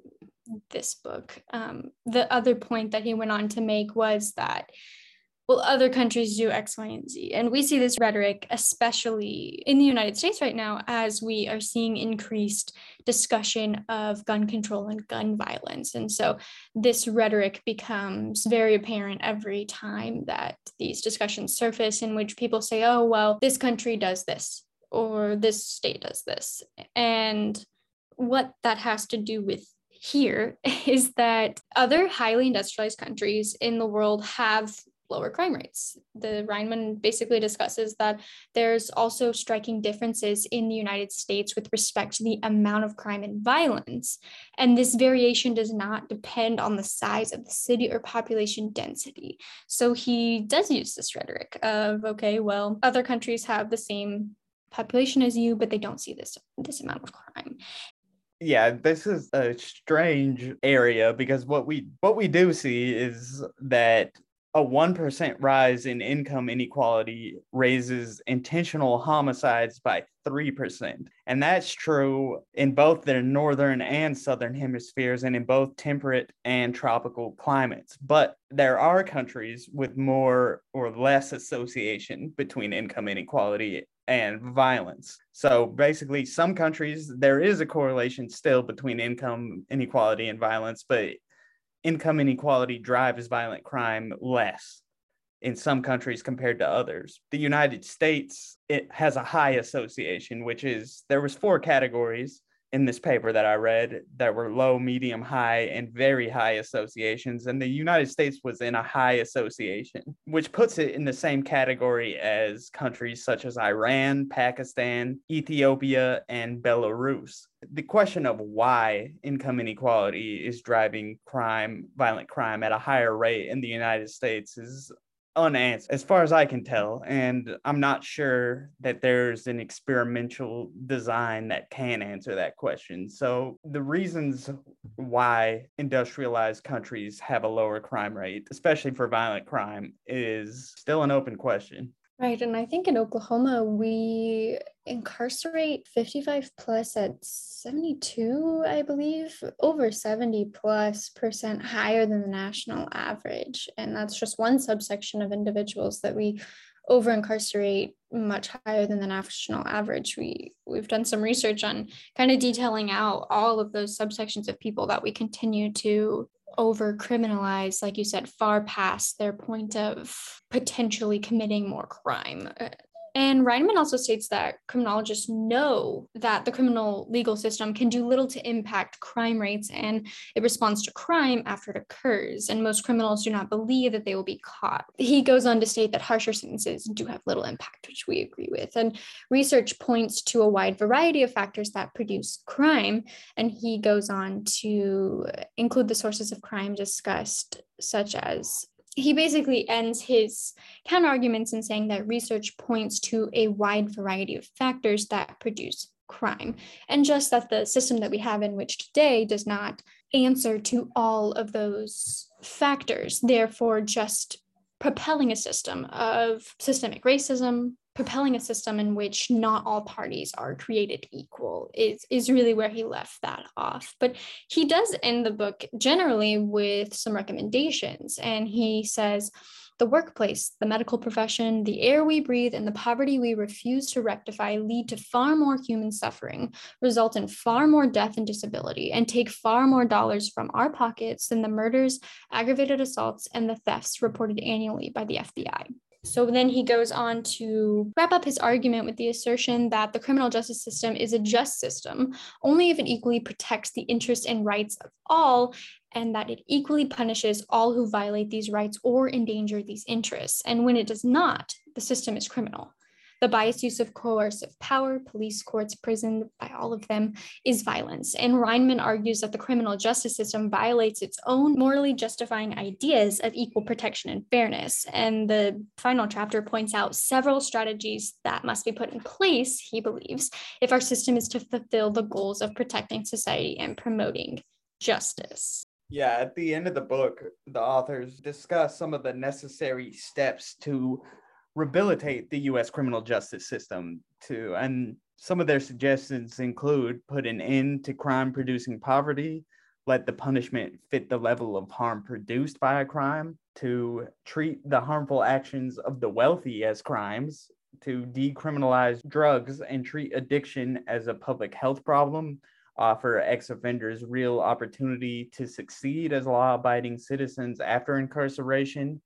this book. The other point that he went on to make was that, well, other countries do X, Y, and Z. And we see this rhetoric, especially in the United States right now, as we are seeing increased discussion of gun control and gun violence. And so this rhetoric becomes very apparent every time that these discussions surface, in which people say, oh, well, this country does this, or this state does this. And what that has to do with here is that other highly industrialized countries in the world have lower crime rates. The Reinman basically discusses that there's also striking differences in the United States with respect to the amount of crime and violence. And this variation does not depend on the size of the city or population density. So he does use this rhetoric of, okay, well, other countries have the same population as you, but they don't see this amount of crime. Yeah, this is a strange area, because what we do see is that a 1% rise in income inequality raises intentional homicides by 3%. And that's true in both the northern and southern hemispheres, and in both temperate and tropical climates. But there are countries with more or less association between income inequality and violence. So basically, some countries, there is a correlation still between income inequality and violence, but income inequality drives violent crime less in some countries compared to others. The United States, it has a high association, which is, there was 4 categories in this paper that I read that were low, medium, high, and very high associations. And the United States was in a high association, which puts it in the same category as countries such as Iran, Pakistan, Ethiopia, and Belarus. The question of why income inequality is driving crime, violent crime, at a higher rate in the United States is unanswered, as far as I can tell. And I'm not sure that there's an experimental design that can answer that question. So the reasons why industrialized countries have a lower crime rate, especially for violent crime, is still an open question. Right. And I think in Oklahoma, we incarcerate 55 plus at 72, I believe, over 70+% higher than the national average. And that's just one subsection of individuals that we over incarcerate much higher than the national average. We've done some research on kind of detailing out all of those subsections of people that we continue to over criminalize, like you said, far past their point of potentially committing more crime. And Reinman also states that criminologists know that the criminal legal system can do little to impact crime rates, and it responds to crime after it occurs. And most criminals do not believe that they will be caught. He goes on to state that harsher sentences do have little impact, which we agree with. And research points to a wide variety of factors that produce crime. And he goes on to include the sources of crime discussed, such as, he basically ends his counter arguments in saying that research points to a wide variety of factors that produce crime, and just that the system that we have in which today does not answer to all of those factors, therefore just propelling a system of systemic racism, propelling a system in which not all parties are created equal is really where he left that off. But he does end the book generally with some recommendations. And he says, the workplace, the medical profession, the air we breathe, and the poverty we refuse to rectify lead to far more human suffering, result in far more death and disability, and take far more dollars from our pockets than the murders, aggravated assaults, and the thefts reported annually by the FBI. So then he goes on to wrap up his argument with the assertion that the criminal justice system is a just system only if it equally protects the interests and rights of all, and that it equally punishes all who violate these rights or endanger these interests. And when it does not, the system is criminal. The biased use of coercive power, police, courts, prison, by all of them, is violence. And Reinemann argues that the criminal justice system violates its own morally justifying ideas of equal protection and fairness. And the final chapter points out several strategies that must be put in place, he believes, if our system is to fulfill the goals of protecting society and promoting justice. Yeah, at the end of the book, the authors discuss some of the necessary steps to rehabilitate the U.S. criminal justice system and some of their suggestions include put an end to crime-producing poverty, let the punishment fit the level of harm produced by a crime, to treat the harmful actions of the wealthy as crimes, to decriminalize drugs and treat addiction as a public health problem, offer ex-offenders real opportunity to succeed as law-abiding citizens after incarceration,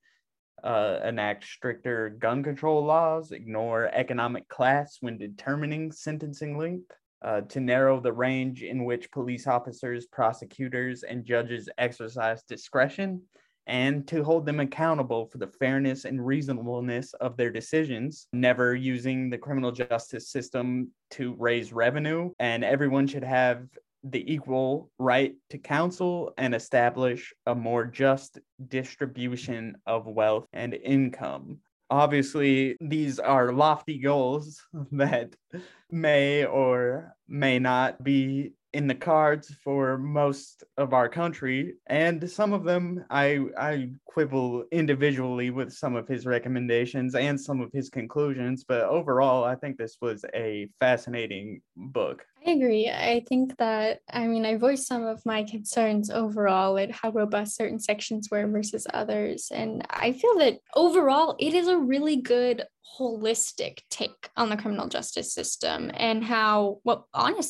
enact stricter gun control laws, ignore economic class when determining sentencing length, to narrow the range in which police officers, prosecutors, and judges exercise discretion, and to hold them accountable for the fairness and reasonableness of their decisions, never using the criminal justice system to raise revenue, and everyone should have the equal right to counsel and establish a more just distribution of wealth and income. Obviously, these are lofty goals that may or may not be in the cards for most of our country, and some of them I quibble individually with some of his recommendations and some of his conclusions, but overall I think this was a fascinating book. I agree. I think that, I voiced some of my concerns overall at how robust certain sections were versus others. And I feel that overall, it is a really good holistic take on the criminal justice system and what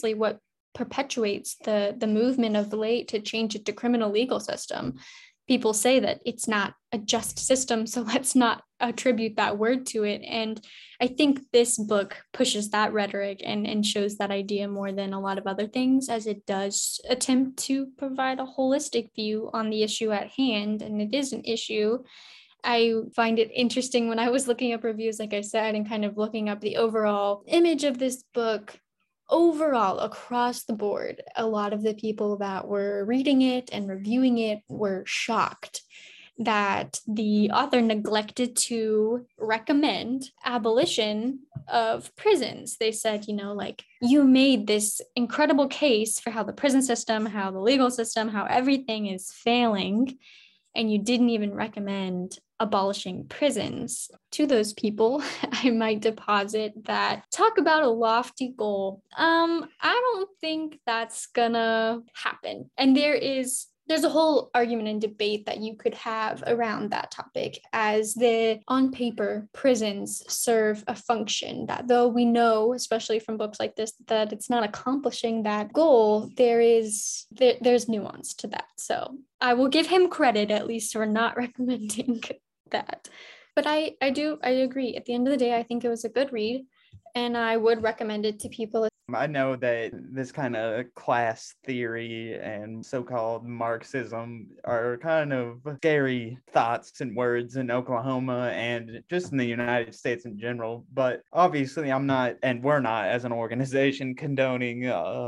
perpetuates the movement of late to change it to criminal legal system. People say that it's not a just system, so let's not attribute that word to it. And I think this book pushes that rhetoric and shows that idea more than a lot of other things, as it does attempt to provide a holistic view on the issue at hand. And it is an issue. I find it interesting when I was looking up reviews, like I said, and kind of looking up the overall image of this book. Overall, across the board, a lot of the people that were reading it and reviewing it were shocked that the author neglected to recommend abolition of prisons. They said, you made this incredible case for how the prison system, how the legal system, how everything is failing, and you didn't even recommend abolishing prisons. To those people, I might deposit that talk about a lofty goal. I don't think that's gonna happen. And there's a whole argument and debate that you could have around that topic, as on paper, prisons serve a function that, though we know, especially from books like this, that it's not accomplishing that goal, there's nuance to that. So I will give him credit at least for not recommending that. But I agree. At the end of the day, I think it was a good read, and I would recommend it to people. I know that this kind of class theory and so-called Marxism are kind of scary thoughts and words in Oklahoma and just in the United States in general. But obviously I'm not, and we're not as an organization, condoning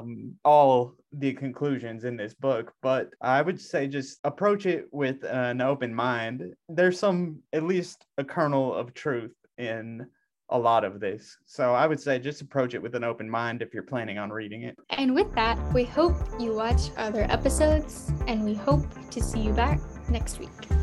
all the conclusions in this book, but I would say just approach it with an open mind. There's at least a kernel of truth in a lot of this. So I would say just approach it with an open mind if you're planning on reading it. And with that, we hope you watch other episodes, and we hope to see you back next week.